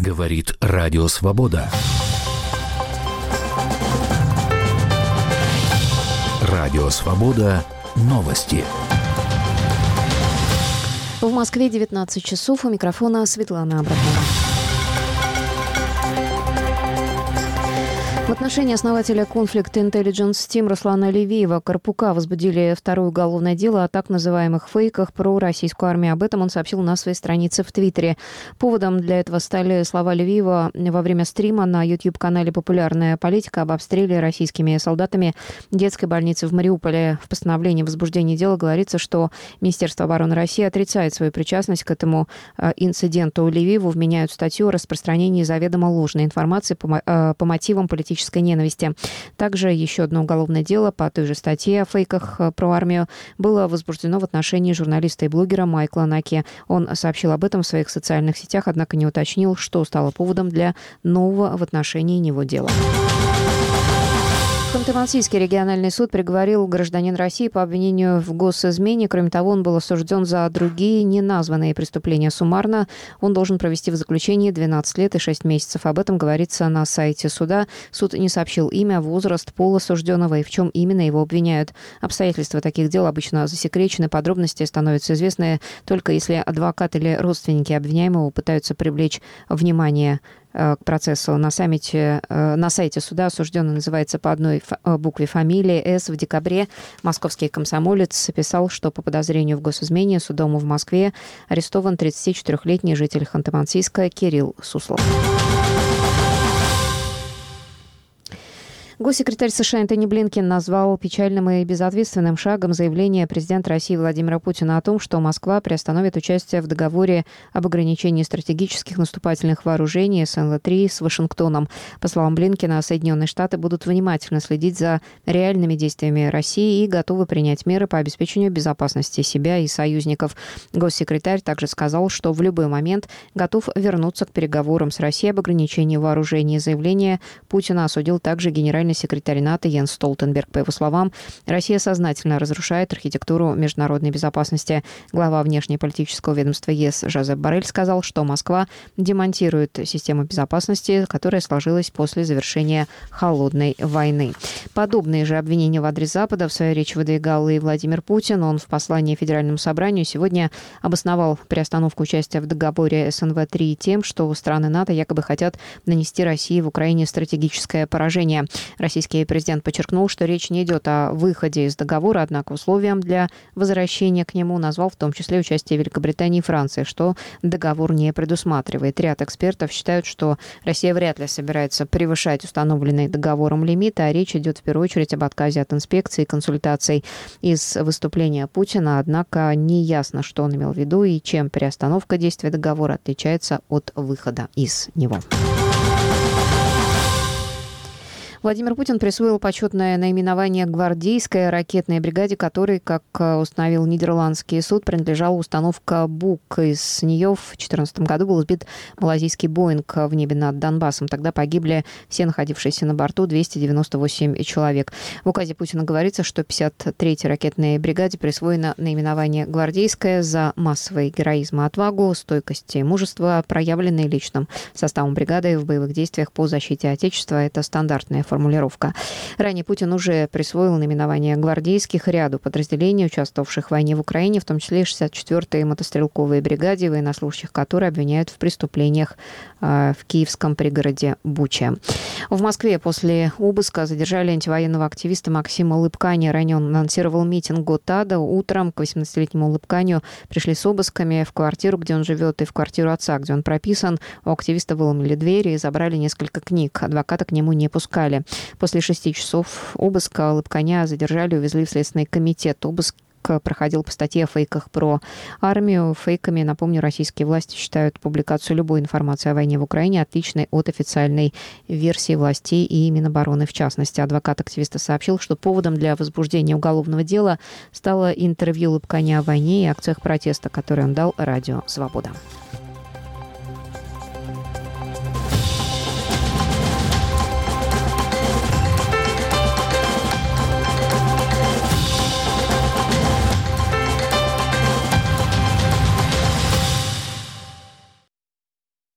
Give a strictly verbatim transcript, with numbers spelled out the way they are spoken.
Говорит Радио Свобода. Радио Свобода. Новости. В Москве девятнадцать часов. У микрофона Светлана Абрахамова. В отношении основателя Conflict Intelligence Team Руслана Левиева-Карпука возбудили второе уголовное дело о так называемых фейках про российскую армию. Об этом он сообщил на своей странице в Твиттере. Поводом для этого стали слова Левиева во время стрима на YouTube-канале «Популярная политика» об обстреле российскими солдатами детской больницы в Мариуполе. В постановлении возбуждения дела говорится, что Министерство обороны России отрицает свою причастность к этому инциденту. Левиеву вменяют статью о распространении заведомо ложной информации по, по мотивам политической ненависти. Также еще одно уголовное дело по той же статье о фейках про армию было возбуждено в отношении журналиста и блогера Майкла Наки. Он сообщил об этом в своих социальных сетях, однако не уточнил, что стало поводом для нового в отношении него дела. Ханты-Мансийский региональный суд приговорил гражданина России по обвинению в госизмене. Кроме того, он был осужден за другие неназванные преступления суммарно. Он должен провести в заключении двенадцать лет и шесть месяцев. Об этом говорится на сайте суда. Суд не сообщил имя, возраст, пол осужденного и в чем именно его обвиняют. Обстоятельства таких дел обычно засекречены. Подробности становятся известны только если адвокат или родственники обвиняемого пытаются привлечь внимание к процессу. На, саммите, на сайте суда осужденный называется по одной букве фамилии С. В декабре московский комсомолец писал, что по подозрению в госизмене судом в Москве арестован тридцатичетырёхлетний житель Ханты-Мансийска Кирилл Суслов. Госсекретарь США Энтони Блинкен назвал печальным и безответственным шагом заявление президента России Владимира Путина о том, что Москва приостановит участие в договоре об ограничении стратегических наступательных вооружений эс эн вэ три с Вашингтоном. По словам Блинкена, Соединенные Штаты будут внимательно следить за реальными действиями России и готовы принять меры по обеспечению безопасности себя и союзников. Госсекретарь также сказал, что в любой момент готов вернуться к переговорам с Россией об ограничении вооружений. Заявление Путина осудил также генеральный секретарь НАТО Йенс Столтенберг. По его словам, Россия сознательно разрушает архитектуру международной безопасности. Глава внешнеполитического ведомства е эс Жозеп Боррель сказал, что Москва демонтирует систему безопасности, которая сложилась после завершения холодной войны. Подобные же обвинения в адрес Запада в своей речи выдвигал и Владимир Путин. Он в послании Федеральному собранию сегодня обосновал приостановку участия в договоре эс эн вэ три тем, что страны НАТО якобы хотят нанести России в Украине стратегическое поражение. Российский президент подчеркнул, что речь не идет о выходе из договора, однако условием для возвращения к нему назвал в том числе участие Великобритании и Франции, что договор не предусматривает. Ряд экспертов считают, что Россия вряд ли собирается превышать установленный договором лимиты, а речь идет в первую очередь об отказе от инспекций и консультаций. Из выступления Путина, однако, не ясно, что он имел в виду и чем переостановка действия договора отличается от выхода из него. Владимир Путин присвоил почетное наименование гвардейской ракетной бригаде, которой, как установил нидерландский суд, принадлежала установка «Бук». Из нее в две тысячи четырнадцатом году был сбит малазийский «Боинг» в небе над Донбассом. Тогда погибли все находившиеся на борту двести девяносто восемь человек. В указе Путина говорится, что пятьдесят третьей ракетной бригаде присвоено наименование «Гвардейская» за массовый героизм и отвагу, стойкость и мужество, проявленные личным составом бригады в боевых действиях по защите Отечества. Это стандартная формулировка. Ранее Путин уже присвоил наименование гвардейских ряду подразделений, участвовавших в войне в Украине, в том числе шестьдесят четвёртой мотострелковой бригаде, военнослужащих которой обвиняют в преступлениях э, в киевском пригороде Буча. В Москве после обыска задержали антивоенного активиста Максима Лыбкани. Ранее он анонсировал митинг ГОТАДа. Утром к восемнадцатилетнему Лыбканю пришли с обысками в квартиру, где он живет, и в квартиру отца, где он прописан. У активиста выломали двери и забрали несколько книг. Адвоката к нему не пускали. После шести часов обыска Лыбканя задержали и увезли в Следственный комитет. Обыск проходил по статье о фейках про армию. Фейками, напомню, российские власти считают публикацию любой информации о войне в Украине отличной от официальной версии властей и Минобороны в частности. Адвокат активиста сообщил, что поводом для возбуждения уголовного дела стало интервью Лыбканя о войне и акциях протеста, которые он дал радио «Свобода».